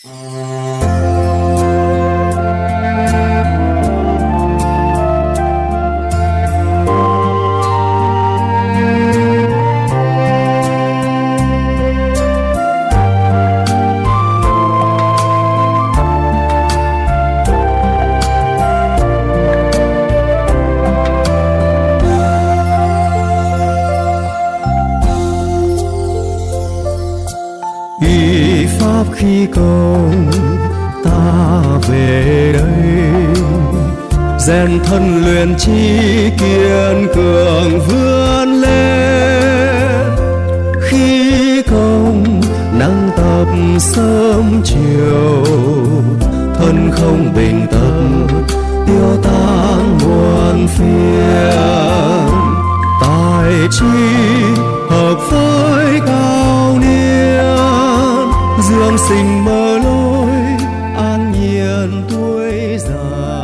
Khi công ta về đây, rèn thân luyện trí kiên cường vươn lên. Khi công nắng tập sớm chiều, thân không bình tâm tiêu tan muôn phiền. Tài trí hợp với cao niên, dương sinh mơ lối an nhiên tuổi già.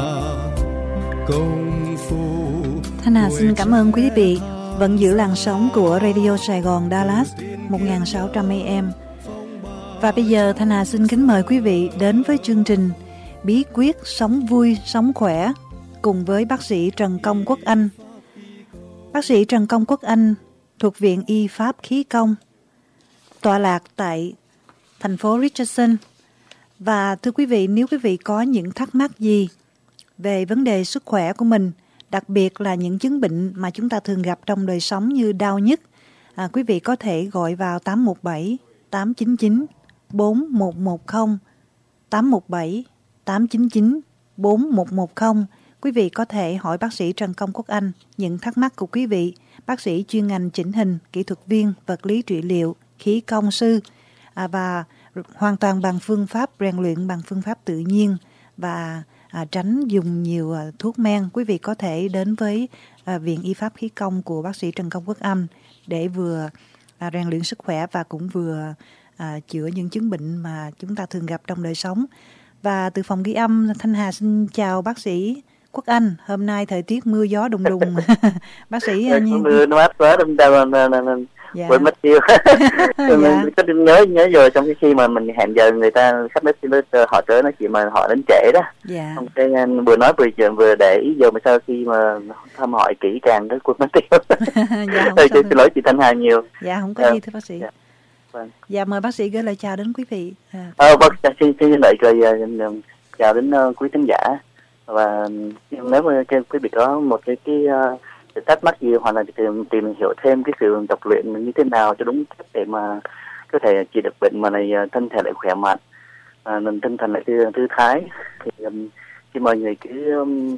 Công phu Thanh Hà xin cảm ơn quý vị vẫn giữ làn sóng của Radio Sài Gòn Dallas 1600 AM. Và bây giờ Thanh Hà xin kính mời quý vị đến với chương trình Bí quyết sống vui, sống khỏe cùng với bác sĩ Trần Công Quốc Anh. Bác sĩ Trần Công Quốc Anh thuộc Viện Y Pháp Khí Công, tọa lạc tại thành phố Richardson. Và thưa quý vị, nếu quý vị có những thắc mắc gì về vấn đề sức khỏe của mình, đặc biệt là những chứng bệnh mà chúng ta thường gặp trong đời sống như đau nhức, quý vị có thể gọi vào 817 899 4110, 817 899 4110. Quý vị có thể hỏi bác sĩ Trần Công Quốc Anh những thắc mắc của quý vị. Bác sĩ chuyên ngành chỉnh hình, kỹ thuật viên, vật lý trị liệu, khí công sư, và hoàn toàn bằng phương pháp rèn luyện bằng phương pháp tự nhiên và tránh dùng nhiều thuốc men. Quý vị có thể đến với Viện Y Pháp Khí Công của bác sĩ Trần Công Quốc Anh để vừa rèn luyện sức khỏe và cũng vừa chữa những chứng bệnh mà chúng ta thường gặp trong đời sống. Và từ phòng ghi âm, Thanh Hà xin chào bác sĩ Quốc Anh. Hôm nay thời tiết mưa gió đùng đùng. Bác sĩ mưa nó mát quá đâm đâu dạ. quên mất tiêu. Mình có nhớ rồi trong cái khi mà mình hẹn giờ người ta sắp đến họ tới nói chuyện mà họ đến trễ đó. Dạ. Không cái vừa nói vừa để ý giờ mà sau khi mà thăm hỏi kỹ càng đó quên mất tiêu. Dạ, xin lỗi chị Thanh Hà nhiều. Dạ không có gì thưa bác sĩ. Dạ. Vâng. Dạ mời bác sĩ gửi lời chào đến quý vị. Vâng, xin lợi chào đến quý khán giả. Và nếu mà quý vị có một cái thắc mắc gì hoặc là tìm hiểu thêm cái sự tập luyện như thế nào cho đúng cách để mà có thể trị được bệnh mà này thân thể lại khỏe mạnh, mình tinh thần lại thư thái, thì xin mời người cứ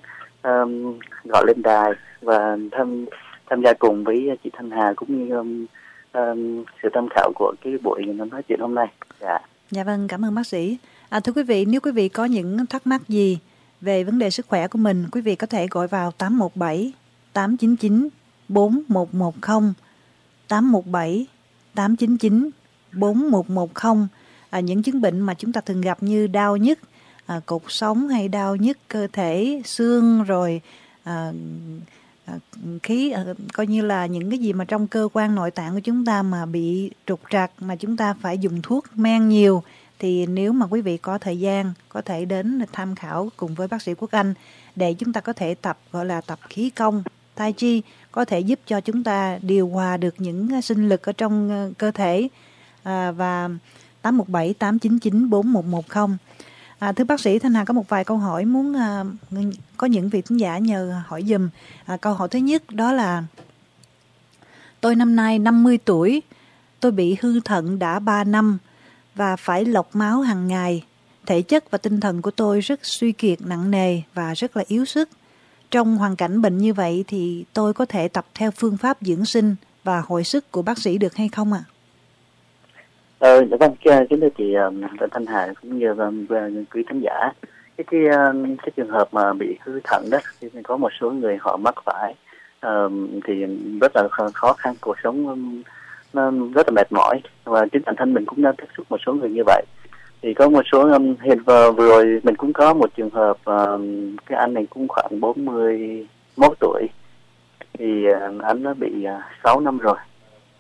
gọi lên đài và tham gia cùng với chị Thanh Hà cũng như sự tham khảo của cái buổi nói chuyện hôm nay. Dạ vâng, cảm ơn bác sĩ. Thưa quý vị, nếu quý vị có những thắc mắc gì về vấn đề sức khỏe của mình, quý vị có thể gọi vào 817 899 4110, 817 899 4110. Những chứng bệnh mà chúng ta thường gặp như đau nhức cột sống hay đau nhức cơ thể xương, rồi khí coi như là những cái gì mà trong cơ quan nội tạng của chúng ta mà bị trục trặc mà chúng ta phải dùng thuốc men nhiều, thì nếu mà quý vị có thời gian có thể đến tham khảo cùng với bác sĩ Quốc Anh để chúng ta có thể tập, gọi là tập khí công, tai chi, có thể giúp cho chúng ta điều hòa được những sinh lực ở trong cơ thể. Và 817 899 4110. Thưa bác sĩ, Thanh Hà có một vài câu hỏi muốn có những vị thính giả nhờ hỏi dùm. Câu hỏi thứ nhất đó là: tôi năm nay 50 tuổi, tôi bị hư thận đã 3 năm và phải lọc máu hàng ngày. Thể chất và tinh thần của tôi rất suy kiệt nặng nề và rất là yếu sức. Trong hoàn cảnh bệnh như vậy thì tôi có thể tập theo phương pháp dưỡng sinh và hồi sức của bác sĩ được hay không ạ? Vâng, kính thưa chị Thanh Hà cũng như quý khán giả. Cái trường hợp mà bị hư thận đó thì có một số người họ mắc phải thì rất là khó khăn, cuộc sống nó rất là mệt mỏi, và chính bản thân mình cũng đã tiếp xúc một số người như vậy. Thì có một số hiện vừa rồi mình cũng có một trường hợp cái anh này cũng khoảng 41 tuổi, thì anh đã bị 6 năm rồi.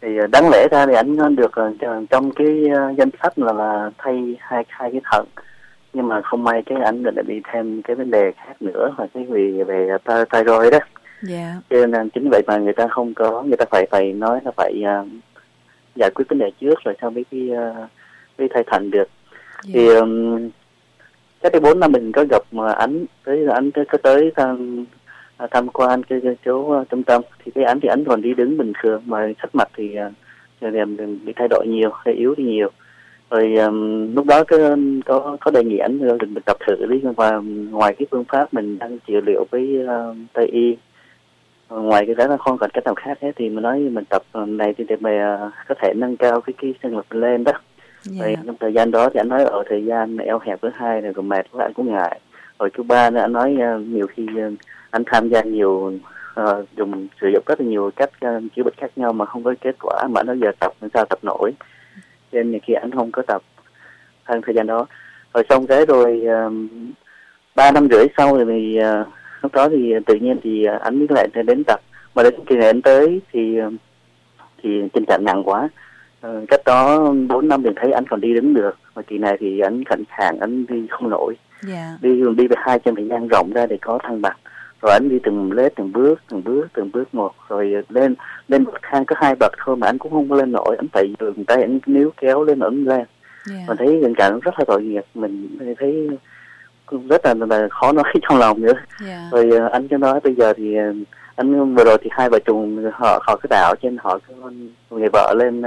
Thì đáng lẽ ra thì anh được trong cái danh sách là thay hai cái thận, nhưng mà không may cái anh lại bị thêm cái vấn đề khác nữa là cái về thyroid đó. Cho nên chính vậy mà người ta phải nói là phải giải quyết vấn đề trước rồi sau mới thay thận được. Thì cách đây 4 năm mình có gặp mà anh có tới tham quan cái chỗ trung tâm, thì cái anh còn đi đứng bình thường mà sắc mặt thì bị thay đổi nhiều, hơi yếu đi nhiều. Rồi lúc đó có đề nghị anh mình tập thử đi, và ngoài cái phương pháp mình đang trị liệu với Tây y, ngoài cái đó nó không còn cách nào khác hết, thì mình nói mình tập này thì để mà có thể nâng cao cái sinh lực lên đó. Rồi trong thời gian đó thì anh nói ở thời gian eo hẹp thứ hai này còn mệt quá anh cũng ngại. Rồi thứ ba nữa anh nói nhiều khi anh tham gia nhiều sử dụng rất là nhiều cách chữa bệnh khác nhau mà không có kết quả, mà nó giờ tập làm sao tập nổi, cho nên khi anh không có tập hơn thời gian đó. Rồi xong cái rồi 3 năm rưỡi sau thì lúc đó thì tự nhiên thì anh mới lại đến tập, mà đến kỳ này anh tới thì tình trạng nặng quá. Cách đó 4 năm thì thấy anh còn đi đứng được, mà kỳ này thì anh khẩn khàng, anh đi không nổi. Đi với hai chân thì dang rộng ra để có thăng bằng. Rồi anh đi từng bước một, rồi lên bậc thang có 2 bậc thôi mà anh cũng không có lên nổi, anh phải dùng tay anh níu kéo lên ấn lên. Mình thấy tình trạng rất là tội nghiệp, mình thấy rất là khó nói trong lòng nữa. Rồi anh cho nói bây giờ thì anh vừa rồi thì 2 vợ chồng họ cứ đảo trên, họ có người vợ lên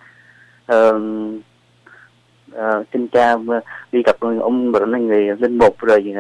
xin cha đi gặp ông bữa nay người linh mục rồi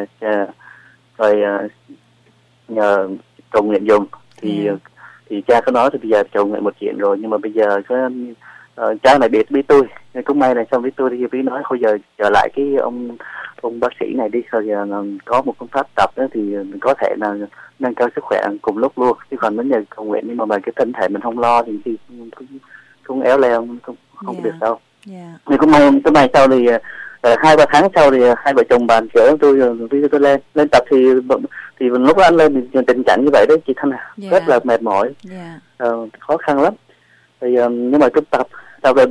nhờ cầu nguyện dùng thì cha có nói thì bây giờ cầu nguyện một chuyện rồi, nhưng mà bây giờ cha này biết tôi, cũng may là xong biết tôi thì biết nói thôi giờ trở lại cái ông bác sĩ này đi, rồi giờ có một phương pháp tập đó thì mình có thể là nâng cao sức khỏe cùng lúc luôn, chứ còn vấn đề cầu nguyện nhưng mà cái thân thể mình không lo thì cũng éo leo không được đâu. Nhưng cũng may sau thì 2-3 tháng sau thì 2 vợ chồng bạn chở tôi lên tập thì lúc đó anh lên thì tình trạng như vậy đấy chị Thanh à, rất là mệt mỏi, khó khăn lắm. Thì nhưng mà cứ tập về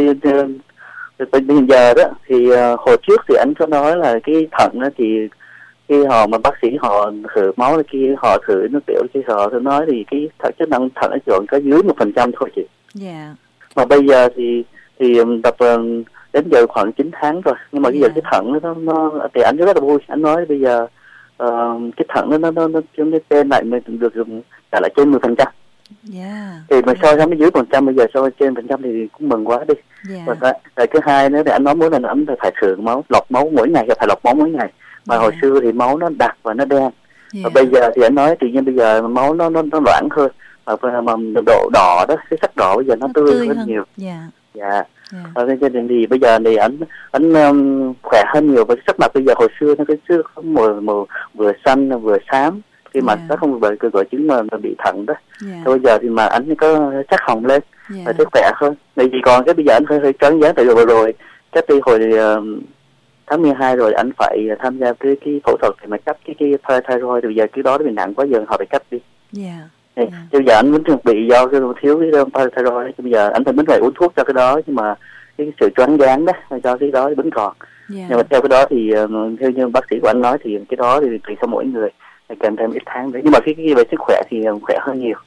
hiện giờ đó thì hồi trước thì anh có nói là cái thận đó thì khi mà bác sĩ họ thử máu là khi họ thử nước tiểu khi họ nói thì cái chức năng thận nó chọn có dưới 1% thôi chị. Mà bây giờ thì tập đến giờ khoảng 9 tháng rồi, nhưng mà bây giờ cái thận nó thì anh rất là vui, anh nói bây giờ cái thận nó trên lại mình được trả lại trên 10%. Thì mà so với dưới 1%, bây giờ so với trên 1% thì cũng mừng quá đi. Và cái hai nữa thì anh nói mỗi lần anh phải thử máu, lọc máu mỗi ngày, phải lọc máu mỗi ngày. Mà hồi xưa thì máu nó đặc và nó đen. Và bây giờ thì anh nói tự nhiên bây giờ máu nó loãng hơn, mà độ đỏ đó, cái sắc đỏ bây giờ nó tươi hơn nhiều. Cho nên thì bây giờ thì anh khỏe hơn nhiều, với sắc mặt bây giờ hồi xưa nó cứ màu vừa xanh vừa xám, khi mà nó không bởi cửa chứng mà bị thận đó. Bây giờ thì mà anh có sắc hồng lên và thấy khỏe hơn. Vì còn cái bây giờ anh hơi trắng dáng, tại vì rồi cách đi hồi tháng 12 rồi anh phải tham gia cái phẫu thuật để mà cắt cái thyroid, bây giờ cái đó bị nặng quá giờ họ phải cắt đi. Bây giờ anh vẫn chuẩn bị do cái thiếu cái thyroid, bây giờ anh vẫn phải uống thuốc cho cái đó, nhưng mà cái sự choáng váng đó do cái đó vẫn còn. Nhưng mà theo cái đó thì theo như bác sĩ của anh nói thì cái đó thì tùy theo mỗi người, kèm thêm ít tháng đấy, nhưng mà cái về sức khỏe thì khỏe hơn nhiều.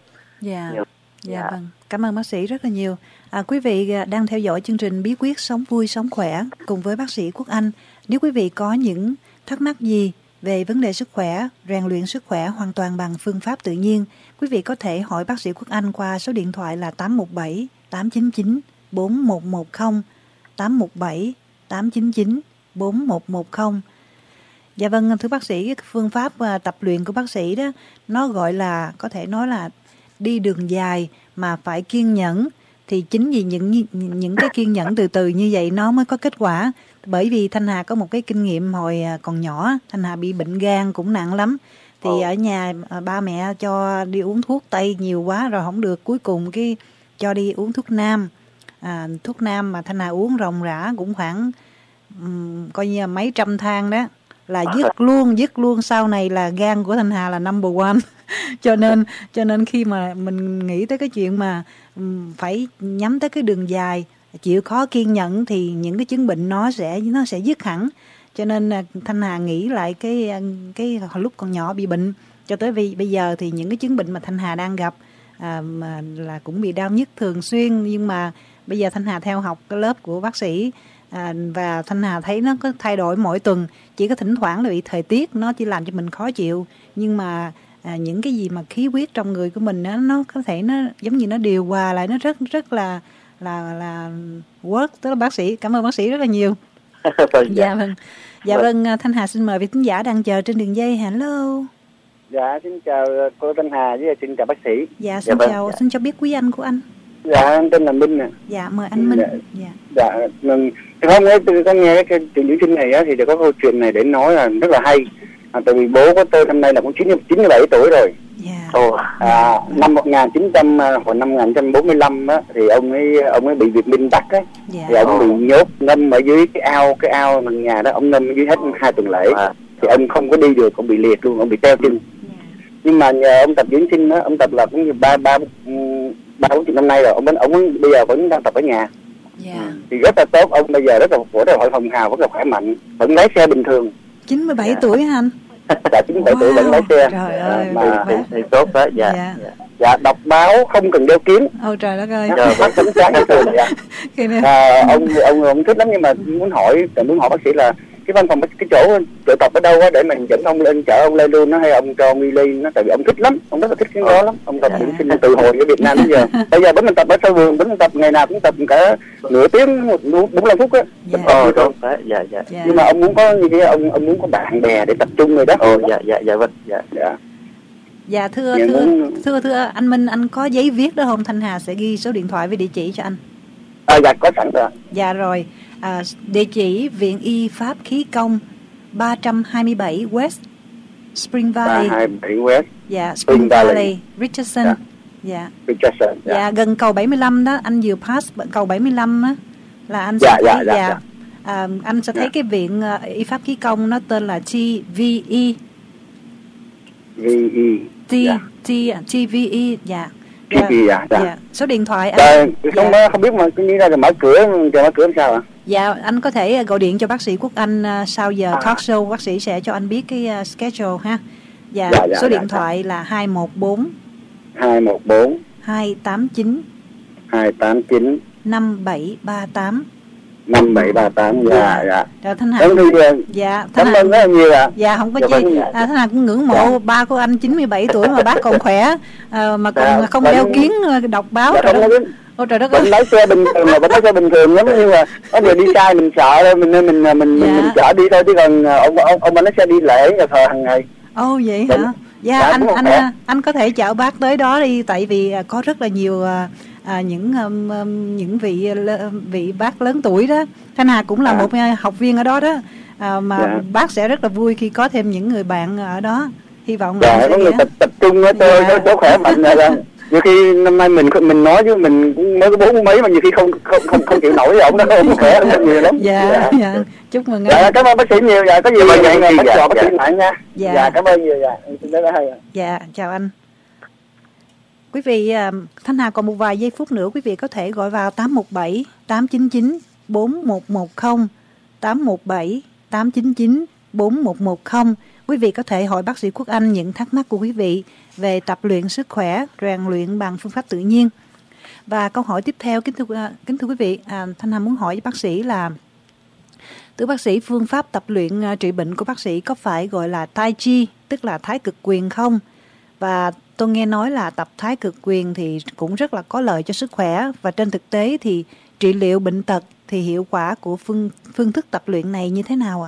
Vâng, cảm ơn bác sĩ rất là nhiều. Quý vị đang theo dõi chương trình Bí quyết sống vui sống khỏe cùng với bác sĩ Quốc Anh. Nếu quý vị có những thắc mắc gì về vấn đề sức khỏe, rèn luyện sức khỏe hoàn toàn bằng phương pháp tự nhiên, quý vị có thể hỏi bác sĩ Quốc Anh qua số điện thoại là 817 899 4110, 817 899 4110. Dạ vâng, thưa bác sĩ, cái phương pháp tập luyện của bác sĩ đó, nó gọi là, có thể nói là đi đường dài mà phải kiên nhẫn. Thì chính vì những cái kiên nhẫn từ từ như vậy nó mới có kết quả. Bởi vì Thanh Hà có một cái kinh nghiệm hồi còn nhỏ, Thanh Hà bị bệnh gan cũng nặng lắm. Thì ở nhà ba mẹ cho đi uống thuốc Tây nhiều quá rồi không được, cuối cùng cái cho đi uống thuốc Nam. Thuốc Nam mà Thanh Hà uống ròng rã cũng khoảng coi như mấy trăm thang đó, là dứt luôn. Sau này là gan của Thanh Hà là number one. cho nên khi mà mình nghĩ tới cái chuyện mà phải nhắm tới cái đường dài, chịu khó kiên nhẫn thì những cái chứng bệnh nó sẽ dứt hẳn. Cho nên Thanh Hà nghĩ lại cái lúc còn nhỏ bị bệnh cho tới bây giờ thì những cái chứng bệnh mà Thanh Hà đang gặp mà là cũng bị đau nhức thường xuyên, nhưng mà bây giờ Thanh Hà theo học cái lớp của bác sĩ và Thanh Hà thấy nó có thay đổi mỗi tuần, chỉ có thỉnh thoảng là bị thời tiết nó chỉ làm cho mình khó chịu, nhưng mà những cái gì mà khí huyết trong người của mình nó có thể nó giống như nó điều hòa lại, nó rất là work. Tức là bác sĩ, cảm ơn bác sĩ rất là nhiều. Dạ vâng, Thanh Hà xin mời vị thính giả đang chờ trên đường dây. Hello. Dạ, xin chào cô Thanh Hà với xin chào bác sĩ. Dạ, xin chào, xin cho biết quý anh của anh. Dạ, anh tên là Minh nè. Dạ, mời anh Minh. Dạ, hôm nay tôi có nghe cái chuyện dưỡng sinh này á, thì có câu chuyện này để nói là rất là hay. Tại vì bố của tôi năm nay là cũng 97 tuổi rồi. Năm 1945 á, thì ông ấy bị Việt Minh bắt á, thì ông bị nhốt ngâm ở dưới cái ao nhà đó, ông ngâm ở dưới hết 2 tuần lễ. Thì ông không có đi được, ông bị liệt luôn, ông bị teo chân. Nhưng mà nhờ ông tập dưỡng sinh đó, ông tập là cũng như 3-4 năm nay rồi, ông bây giờ vẫn đang tập ở nhà. Thì rất là tốt, ông bây giờ rất là hồng hào, rất là khỏe mạnh, vẫn lái xe bình thường. 97 tuổi hả anh? Dạ, 97 tuổi vẫn lái xe. Trời ơi, thì tốt đó. Dạ, đọc báo không cần đeo kiếng. Ôi trời đất ơi. Vẫn sống sáng như thường. Ông thích lắm, nhưng mà muốn hỏi bác sĩ là cái văn phòng, cái chỗ tập ở đâu á, để mình dẫn ông lên, chở ông lên luôn nó, hay ông cho ông đi lên nó, tại vì ông thích lắm, ông rất là thích cái đó lắm. Ông tập dưỡng sinh từ hồi ở Việt Nam đến giờ. Bây giờ vẫn mình tập ở sân vườn, vẫn tập ngày nào cũng tập cả nửa tiếng, 45 phút á. Nhưng mà ông muốn có như thế, ông muốn có bạn bè để tập trung rồi đó. Dạ, thưa anh Minh, anh có giấy viết đó không? Thanh Hà sẽ ghi số điện thoại với địa chỉ cho anh. Dạ, có sẵn rồi. Dạ rồi. Địa chỉ Viện Y Pháp Khí Công 327 West Spring Valley. 327 West. Dạ, Spring Valley, Richardson. Dạ. Richardson. Dạ, gần cầu 75 đó, anh vừa pass cầu 75 á là anh sẽ thấy anh sẽ thấy cái viện Y Pháp Khí Công nó tên là TVE. TVE. Dạ. Số điện thoại anh. Không biết mà cứ nghĩ ra rồi mở cửa làm sao ạ? Dạ, anh có thể gọi điện cho bác sĩ Quốc Anh sau giờ talk show, bác sĩ sẽ cho anh biết cái schedule ha. Số điện thoại là 214 289 5738. 5738. Rồi Thanh Hà. Cảm ơn rất là nhiều ạ. Dạ, không có gì. Thanh Hà cũng ngưỡng mộ ba của anh 97 tuổi mà bác còn khỏe, mà còn không đeo kiếng, đọc báo. Ôi trời đất ơi. Vẫn lái xe bình thường mà, vẫn lái xe bình thường lắm, nhưng mà có điều đi sai mình sợ thôi, mình chở đi thôi, chứ còn ông lái xe đi lễ nhà thờ hàng ngày. Ồ vậy hả? Dạ, anh có thể chở bác tới đó đi, tại vì có rất là nhiều những vị bác lớn tuổi đó. Thanh Hà cũng là một học viên ở đó đó, mà bác sẽ rất là vui khi có thêm những người bạn ở đó. Hy vọng là có người tập trung với tôi, nó khỏe mạnh rồi. Nhiều khi năm nay mình nói chứ mình cũng mới có 40 mấy mà nhiều khi không chịu nổi, ổng nó không khỏe hơn nhiều lắm. Dạ. Chúc mừng anh. Cảm ơn bác sĩ nhiều. Có gì mà vậy bác sĩ lại nha. Cảm ơn nhiều. Dạ, chào anh. Quý vị, Thanh Hà còn một vài giây phút nữa, quý vị có thể gọi vào 817 899 4110, 817 899 4110. Quý vị có thể hỏi bác sĩ Quốc Anh những thắc mắc của quý vị về tập luyện sức khỏe, rèn luyện bằng phương pháp tự nhiên. Và câu hỏi tiếp theo, kính thưa quý vị, Thanh Hà muốn hỏi với bác sĩ là, thưa bác sĩ, phương pháp tập luyện trị bệnh của bác sĩ có phải gọi là Tai Chi, tức là thái cực quyền không? Và tôi nghe nói là tập thái cực quyền thì cũng rất là có lợi cho sức khỏe, và trên thực tế thì trị liệu bệnh tật thì hiệu quả của phương thức tập luyện này như thế nào ạ?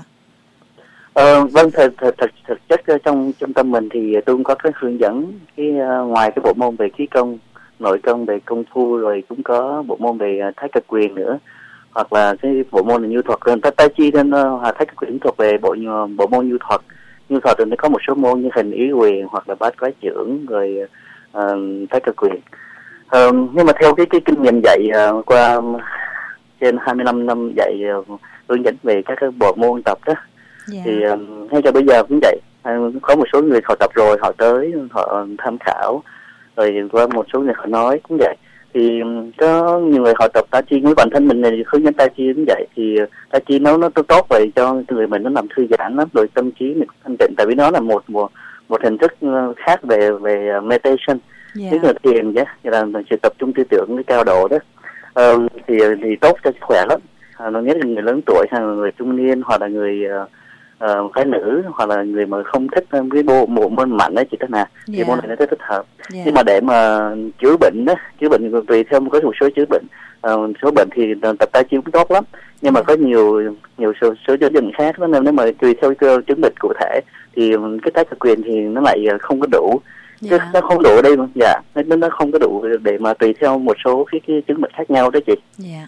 Vâng, thực chất trong trung tâm mình thì tôi cũng có cái hướng dẫn ngoài cái bộ môn về khí công, nội công, về công phu, rồi cũng có bộ môn về thái cực quyền nữa, hoặc là cái bộ môn là nhu thuật. Tai Chi nên thái cực quyền thuộc về bộ môn nhu thuật. Nhu thuật thì nó có một số môn như hình ý quyền hoặc là bát quái chưởng, rồi thái cực quyền. Nhưng mà theo cái kinh nghiệm dạy qua trên 25 năm dạy hướng dẫn về các cái bộ môn tập đó, thì ngay cho bây giờ cũng vậy. Có một số người họ tập rồi họ tới họ tham khảo, rồi qua một số người họ nói cũng vậy. thì có nhiều người họ tập Tai Chi, với bản thân mình này hướng dẫn Tai Chi cũng vậy, thì Tai Chi nó tốt vậy cho người mình, nó làm thư giãn lắm, rồi tâm trí mình thanh tịnh, tại vì nó là một hình thức khác về meditation, tức là thiền chứ, là sự tập trung tư tưởng cái cao độ đó. Thì tốt cho sức khỏe lắm. Nó nhất là người lớn tuổi hay là người trung niên, hoặc là người phái nữ, hoặc là người mà không thích cái bộ môn mạnh đấy chị Thanh Hà, thì môn này nó rất thích hợp. Nhưng mà để mà chữa bệnh đó, chữa bệnh tùy theo có một số chữa bệnh, số bệnh thì tập Tai Chi cũng tốt lắm, nhưng mà có nhiều số chữa bệnh khác đó, nên nếu mà tùy theo cái chứng bệnh cụ thể thì cái tái cực quyền thì nó lại không có đủ. Chứ nó không đủ ở đây mà, nó không có đủ để mà tùy theo một số cái chứng bệnh khác nhau đó chị.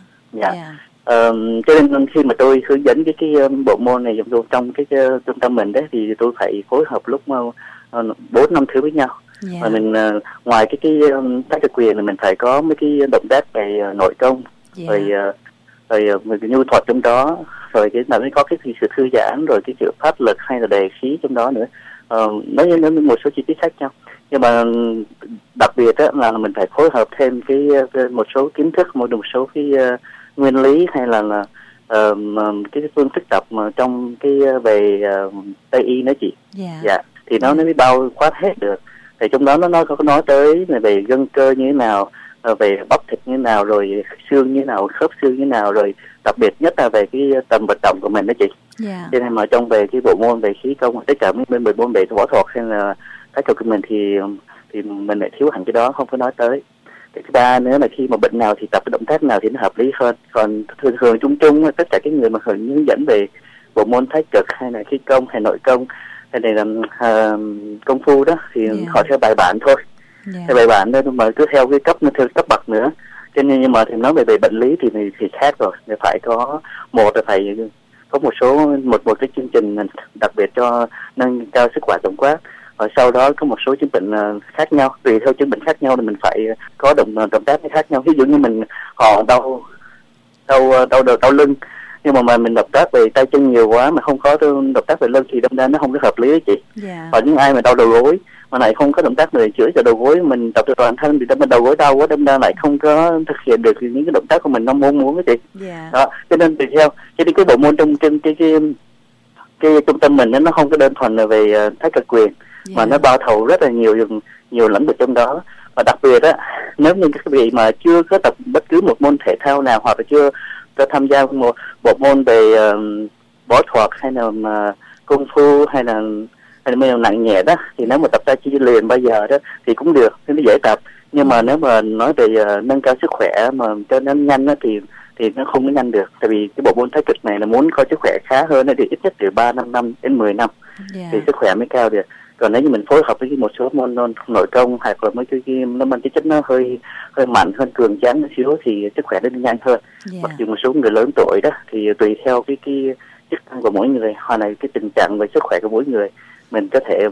Cho nên khi mà tôi hướng dẫn cái bộ môn này trong cái trung tâm mình đấy, thì tôi phải phối hợp lúc 4 năm thứ với nhau. Và mình ngoài cái tái cực quyền là mình phải có mấy cái động tác về nội công, rồi nhu thuật trong đó, rồi cái là mới có cái sự thư giãn, rồi cái sự phát lực hay là đề khí trong đó nữa. Nó một số chi tiết khác nhau, nhưng mà đặc biệt đó là mình phải phối hợp thêm cái một số kiến thức, một số cái nguyên lý hay là cái phương thức tập mà trong cái về Tây y nữa chị. Thì nó mới bao quát hết được. Thì trong đó nó có nói tới về gân cơ như thế nào, về bắp thịt như thế nào, rồi xương như thế nào, khớp xương như thế nào, rồi đặc biệt nhất là về cái tầm vận động của mình đó chị. Cho nên mà trong về cái bộ môn về khí công, tất cả mấy bộ môn về võ thuật hay là các trò của mình thì mình lại thiếu hẳn cái đó, không có nói tới. Cái thứ ba nữa là khi mà bệnh nào thì tập cái động tác nào thì nó hợp lý hơn. Còn thường chung tất cả cái người mà hướng dẫn về bộ môn thái cực hay là khí công hay nội công hay là công phu đó thì họ theo bài bản thôi. Theo bài bản thôi, mà cứ theo cái theo cấp bậc nữa. Cho nên nhưng mà thì nói về bệnh lý thì khác rồi. Thì phải có phải có một cái chương trình đặc biệt cho nâng cao sức khỏe tổng quát. Và sau đó có một số chứng bệnh khác nhau, tùy theo chứng bệnh khác nhau thì mình phải có động tác khác nhau. Ví dụ như họ đau lưng, nhưng mà mình động tác về tay chân nhiều quá mà không có động tác về lưng thì đâm ra nó không có hợp lý đó chị. Còn những ai mà đau đầu gối mà lại không có động tác để chữa cho đầu gối, mình tập cho toàn thân thì đâm đầu gối đau quá, đâm ra lại không có thực hiện được những cái động tác của mình nó muốn đó chị. Đó, cho nên tùy theo cái bộ môn trong cái trung tâm mình nó không có đơn thuần là về thái cực quyền, mà nó bao thầu rất là nhiều lĩnh vực trong đó. Và đặc biệt á, nếu như các vị mà chưa có tập bất cứ một môn thể thao nào, hoặc là chưa có tham gia một môn về võ thuật hay là công phu hay là nặng nhẹ đó, thì nếu mà tập Tai Chi liền bây giờ đó thì cũng được, thì nó dễ tập. Nhưng mà nếu mà nói về nâng cao sức khỏe mà cho nó nhanh đó, thì nó không có nhanh được. Tại vì cái bộ môn thái cực này là muốn có sức khỏe khá hơn thì ít nhất từ 3-5 năm đến 10 năm thì sức khỏe mới cao được. Còn nếu như mình phối hợp với một số môn nội công hoặc là mấy cái nó mang tính chất nó hơi mạnh hơn, cường tráng một xíu thì sức khỏe nó nhanh hơn. Mặc dù một số người lớn tuổi đó thì tùy theo cái chức năng của mỗi người, hoặc là cái tình trạng về sức khỏe của mỗi người, mình có thể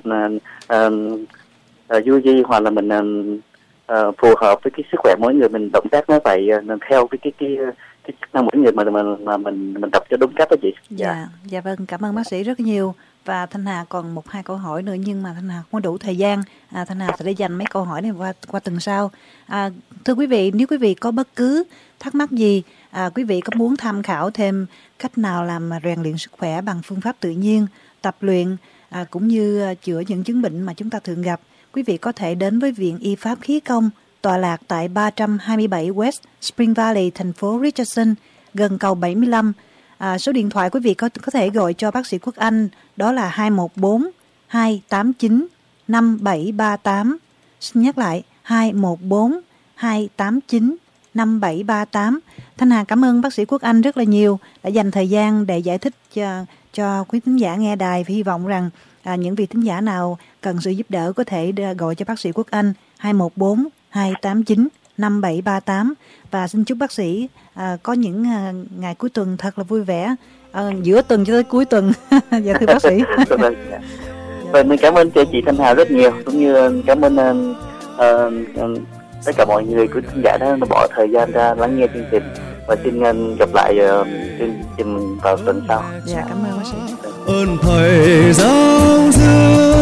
duy trì hoặc là mình phù hợp với cái sức khỏe mỗi người, mình động tác nó phải theo cái chức năng mỗi người mà mình tập cho đúng cách đó chị. Dạ vâng, cảm ơn bác sĩ rất nhiều. Và Thanh Hà còn 1-2 câu hỏi nữa, nhưng mà Thanh Hà không có đủ thời gian. Thanh Hà sẽ dành mấy câu hỏi này qua tuần sau. Thưa quý vị, nếu quý vị có bất cứ thắc mắc gì, quý vị có muốn tham khảo thêm cách nào làm rèn luyện sức khỏe bằng phương pháp tự nhiên, tập luyện cũng như chữa những chứng bệnh mà chúng ta thường gặp, quý vị có thể đến với Viện Y Pháp Khí Công, tọa lạc tại 327 West Spring Valley, thành phố Richardson, gần cầu 75. Số điện thoại quý vị có thể gọi cho bác sĩ Quốc Anh đó là 214-289-5738. Xin nhắc lại 214-289-5738. Thanh Hà cảm ơn bác sĩ Quốc Anh rất là nhiều đã dành thời gian để giải thích cho quý thính giả nghe đài. Và hy vọng rằng những vị thính giả nào cần sự giúp đỡ có thể gọi cho bác sĩ Quốc Anh 214-289-5738. Và xin chúc bác sĩ có những ngày cuối tuần thật là vui vẻ, giữa tuần cho tới cuối tuần. Dạ thưa bác sĩ. Vâng, mình cảm ơn chị Thanh Hà rất nhiều, cũng như cảm ơn tất cả mọi người của khán giả đã bỏ thời gian ra lắng nghe chương trình, và xin gặp lại chương trình vào tuần sau. Dạ cảm ơn bác sĩ. Ơn thầy giáo xưa